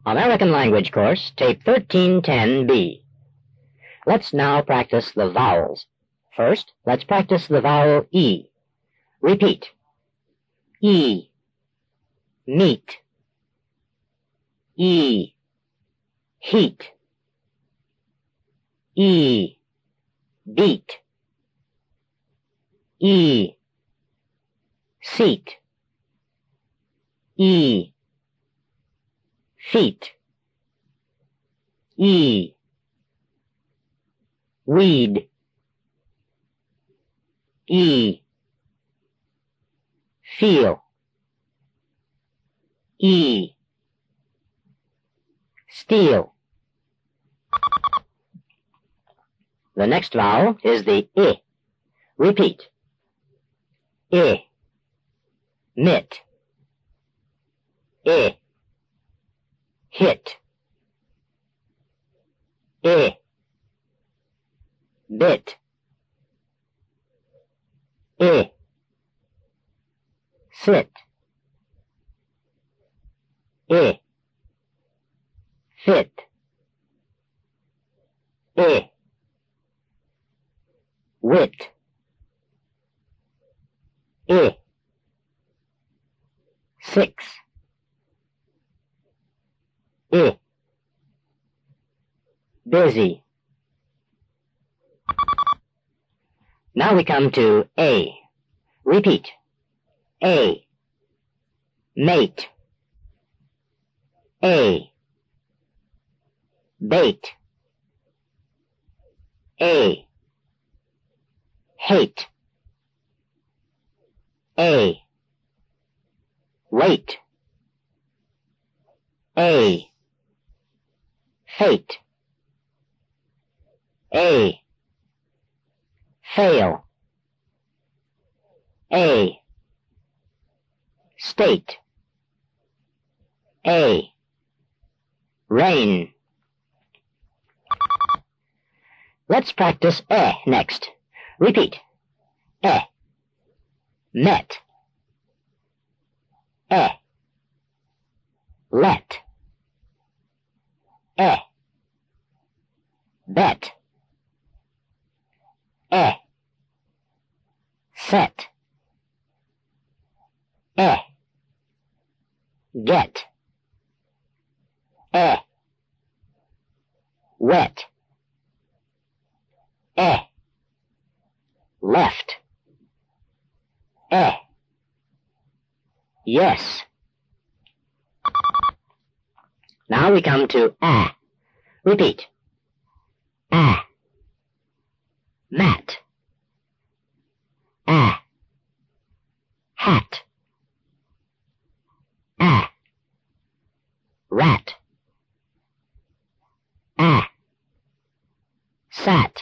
American Language Course, Tape 1310B. Let's now practice the vowels. First, let's practice the vowel E. Repeat. E. Meet. E. Heat. E. Beat. E. Seat. E. Feet. E. Weed. E. Feel. E. Steel. The next vowel is the I. Repeat. I. Mit. I. Hit. I. Bit. I. Sit. I. Fit. I. Wit. I. 6. I. Busy. Now we come to A. Repeat. A. Mate. A. Bait. A. Hate. A. Wait. A. Fate. A. Fail. A. State. A. Rain. Let's practice next. Repeat. Met. Let. Bet. Set. Get. Wet. Left. Yes. Now we come to a. Repeat. A. Mat. A. Hat. A. Rat. A. Sat.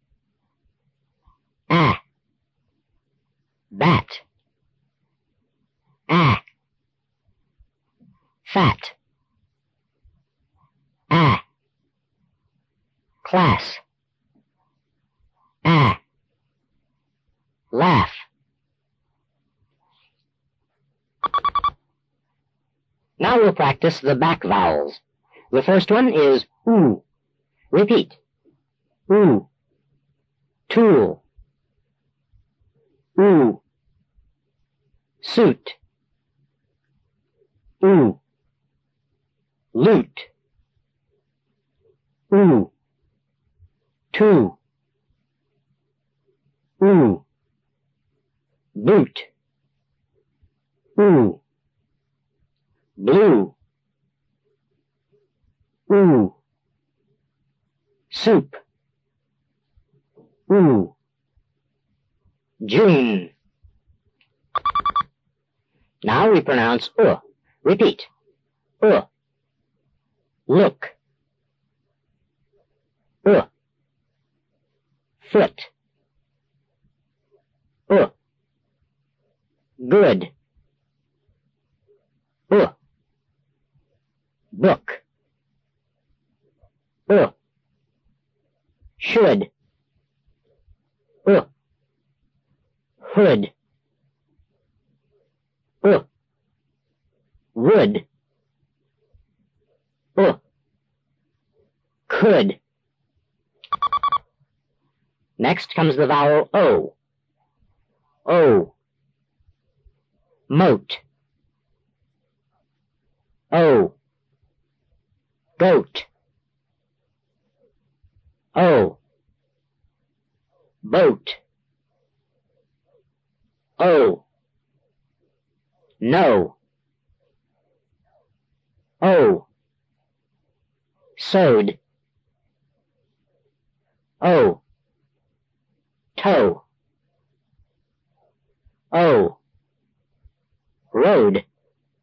A. Bat. A. Fat. A. Class. A. Laugh. Now we'll practice the back vowels. The first one is oo. Repeat. Oo. Tool. Oo. Suit. Oo. Loot. Oo. Two. Oo. Boot. Oo. Blue. Oo. Soup. Oo. June. Now we pronounce Repeat. Look. Foot. Good. Book. Should. Hood. Wood. could. Next comes the vowel O. O. Moat. O. Goat. O. Boat. O. No. O. Sewed. O. Toe. O. Road.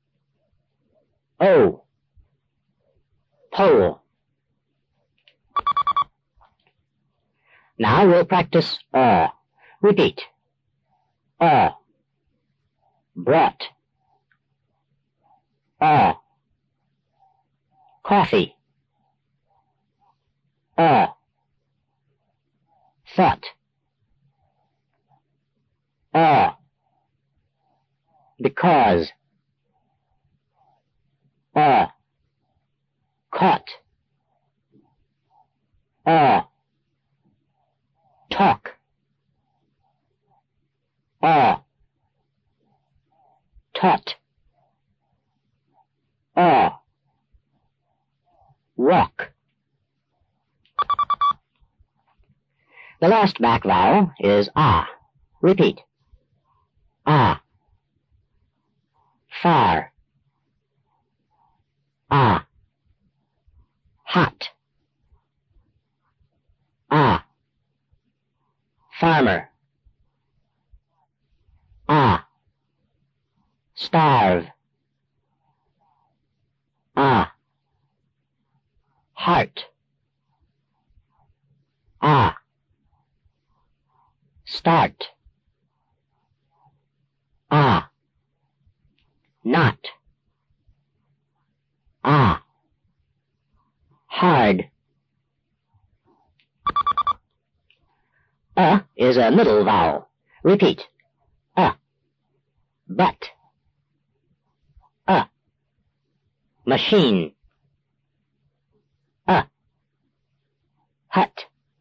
O. Pole. Now we'll practice aw. Repeat. Aw. Brought. Aw. Coffee. Aw. Thought. Aw. Because. Aw. Caught. Aw. Talk. Aw. Taught. Aw. Walk. The last back vowel is ah. Repeat. Ah. Far. Ah. Hot. Ah. Farmer. Ah. Starve. Ah. Heart. Ah. Start. Ah. Not. Ah. Hard. Is a middle vowel. Repeat. But. Machine. Hut.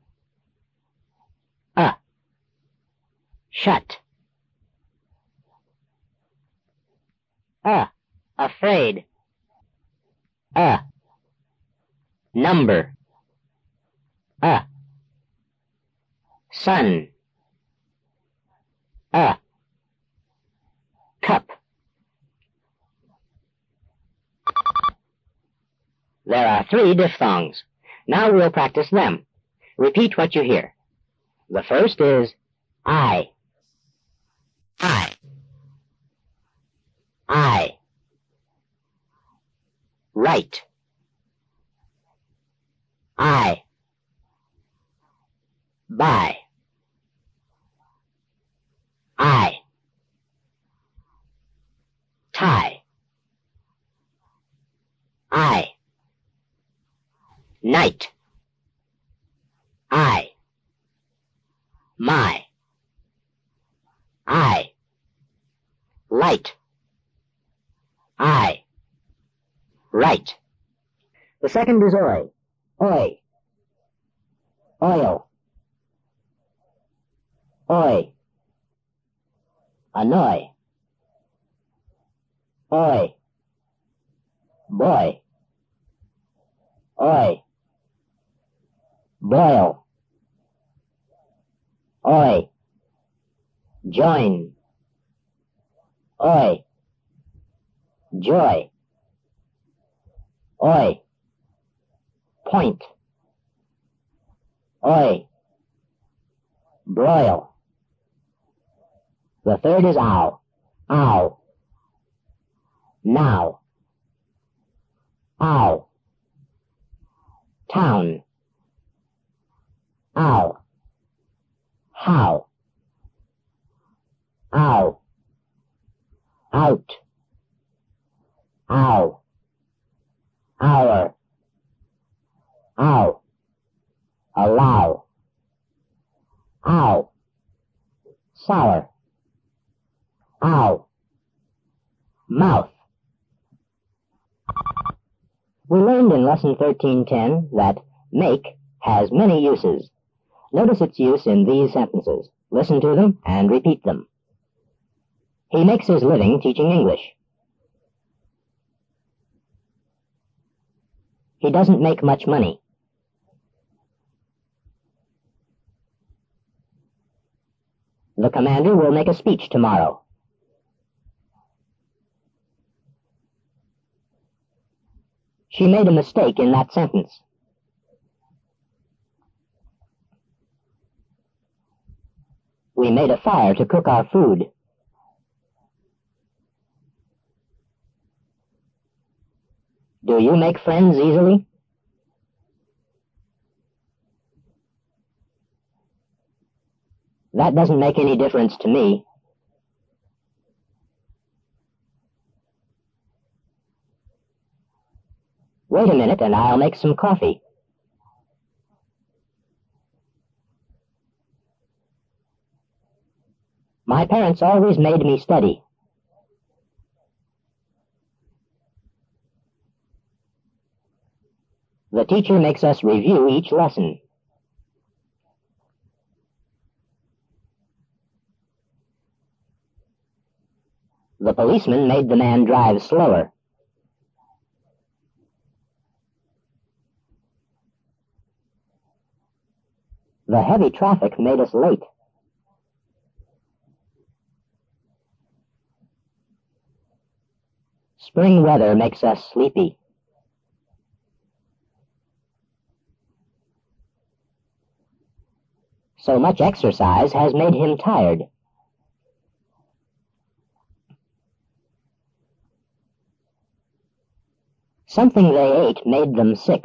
Shut. Afraid. Number. Sun. Cup. There are 3 diphthongs. Now we'll practice them. Repeat what you hear. The first is I. I. I. Right. I. Buy. I. Tie. I. Night. I. My. I. Light. I. Right. The second is oi. Oi. Oil. Oi. Annoy. Oi. Boy. Oi. Boil. Oi. Join. Oi. Joy. Oi. Point. Oi. Broil. The third is ow. Ow. Now. Ow. Town. Ow. How. Ow. Out. Ow. Hour. Ow. Allow. Ow. Sour. Ow. Mouth. We learned in Lesson 1310 that Make has many uses. Notice its use in these sentences. Listen to them and repeat them. He makes his living teaching English. He doesn't make much money. The commander will make a speech tomorrow. She made a mistake in that sentence. We made a fire to cook our food. Do you make friends easily? That doesn't make any difference to me. Wait a minute and I'll make some coffee. My parents always made me study. The teacher makes us review each lesson. The policeman made the man drive slower. The heavy traffic made us late. Spring weather makes us sleepy. So much exercise has made him tired. Something they ate made them sick.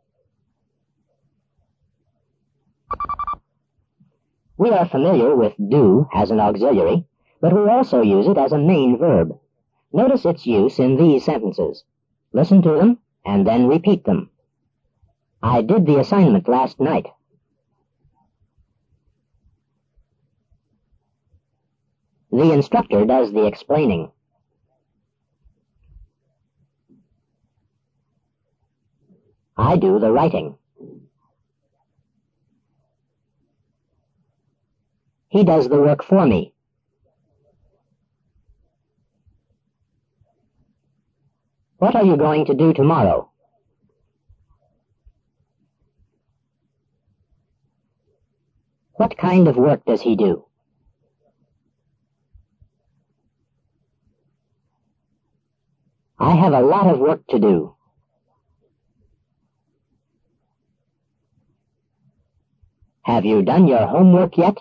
We are familiar with do as an auxiliary, but we also use it as a main verb. Notice its use in these sentences. Listen to them and then repeat them. I did the assignment last night. The instructor does the explaining. I do the writing. He does the work for me. What are you going to do tomorrow? What kind of work does he do? I have a lot of work to do. Have you done your homework yet?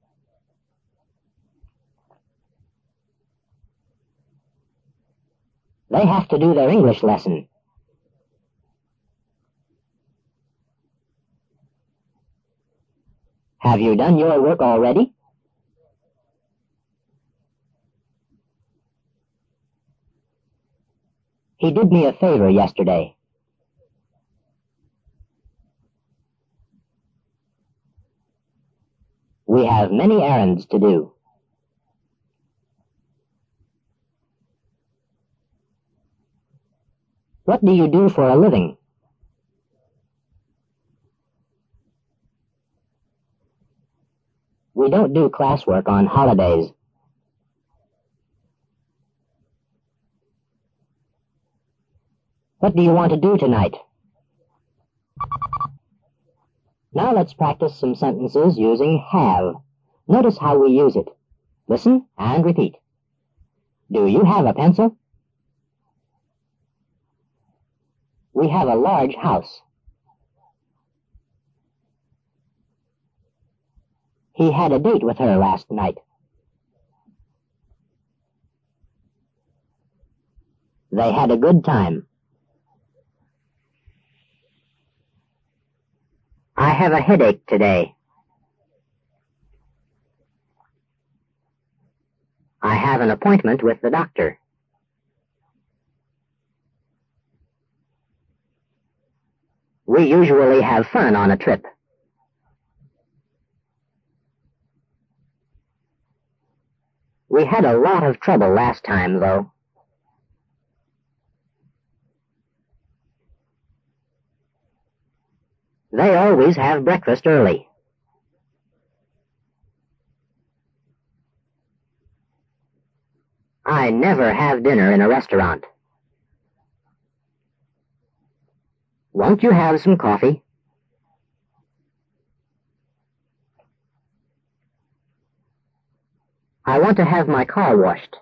They have to do their English lesson. Have you done your work already? He did me a favor yesterday. We have many errands to do. What do you do for a living? We don't do classwork on holidays. What do you want to do tonight? Now let's practice some sentences using have. Notice how we use it. Listen and repeat. Do you have a pencil? We have a large house. He had a date with her last night. They had a good time. I have a headache today. I have an appointment with the doctor. We usually have fun on a trip. We had a lot of trouble last time, though. They always have breakfast early. I never have dinner in a restaurant. Won't you have some coffee? I want to have my car washed.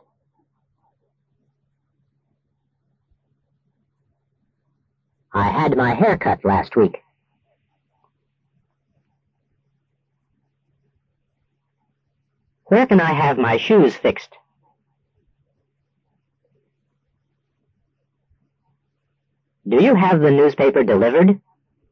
I had my hair cut last week. Where can I have my shoes fixed? Do you have the newspaper delivered?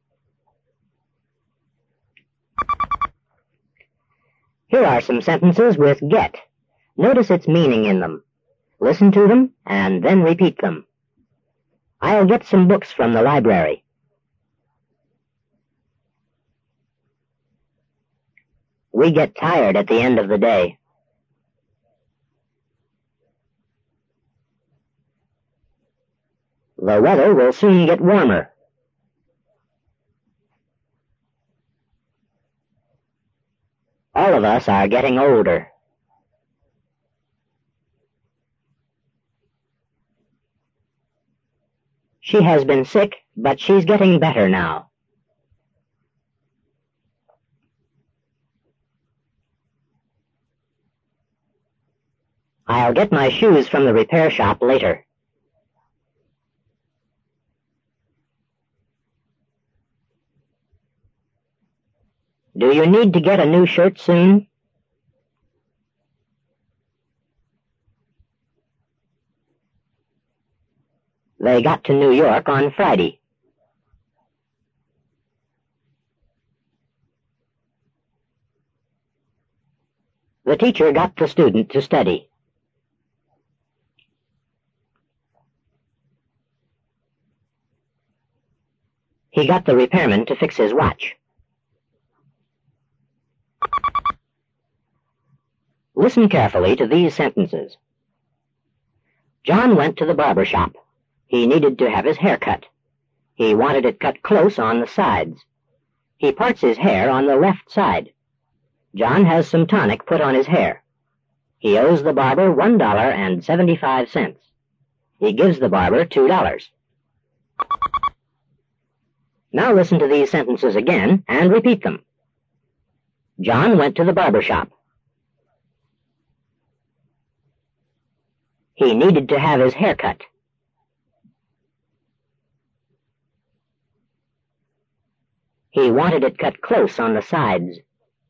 Here are some sentences with get. Notice its meaning in them. Listen to them and then repeat them. I'll get some books from the library. We get tired at the end of the day. The weather will soon get warmer. All of us are getting older. She has been sick, but she's getting better now. I'll get my shoes from the repair shop later. Do you need to get a new shirt soon? They got to New York on Friday. The teacher got the student to study. He got the repairman to fix his watch. Listen carefully to these sentences. John went to the barber shop. He needed to have his hair cut. He wanted it cut close on the sides. He parts his hair on the left side. John has some tonic put on his hair. He owes the barber $1.75. He gives the barber $2. Now listen to these sentences again and repeat them. John went to the barber shop. He needed to have his hair cut. He wanted it cut close on the sides.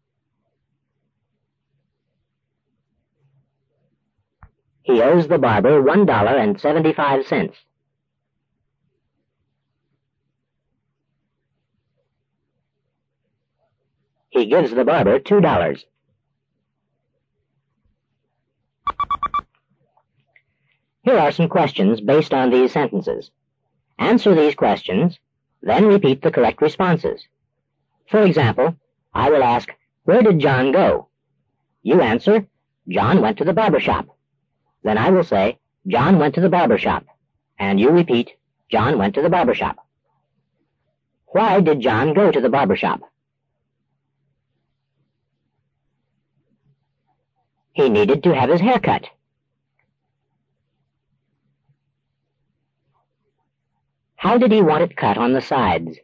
He owes the barber $1.75. He gives the barber $2. Here are some questions based on these sentences. Answer these questions, then repeat the correct responses. For example, I will ask, where did John go? You answer, John went to the barber shop. Then I will say, John went to the barber shop. And you repeat, John went to the barber shop. Why did John go to the barber shop? He needed to have his hair cut. How did he want it cut on the sides?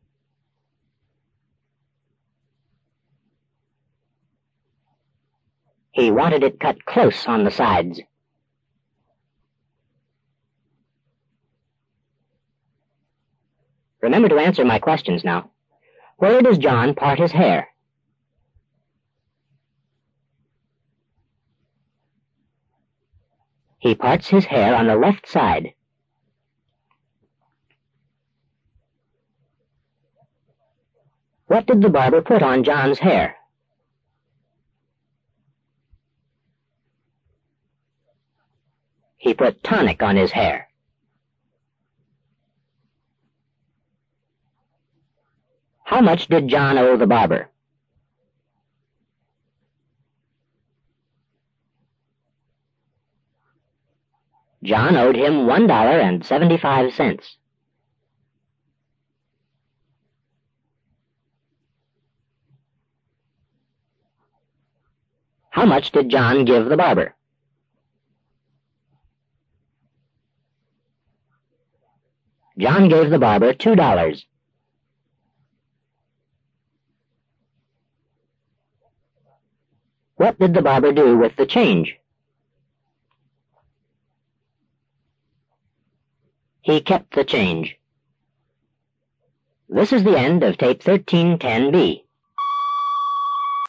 He wanted it cut close on the sides. Remember to answer my questions now. Where does John part his hair? He parts his hair on the left side. What did the barber put on John's hair? He put tonic on his hair. How much did John owe the barber? John owed him $1.75. How much did John give the barber? John gave the barber $2. What did the barber do with the change? He kept the change. This is the end of tape 1310B.